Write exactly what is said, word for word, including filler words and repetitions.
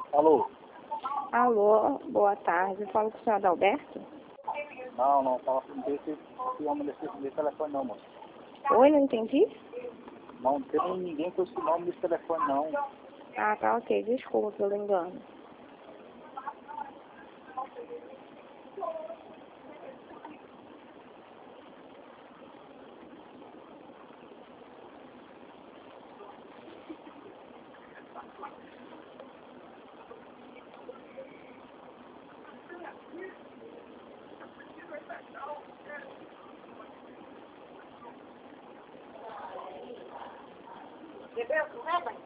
Alô? Alô, boa tarde. Eu falo com o senhor Adalberto? Não, não, fala com esse, esse homem desse, desse telefone não, moço. Oi, não entendi? Não tem ninguém com esse nome desse telefone não. Ah, tá ok. Desculpa pelo engano. Entendeu? Não é, mãe?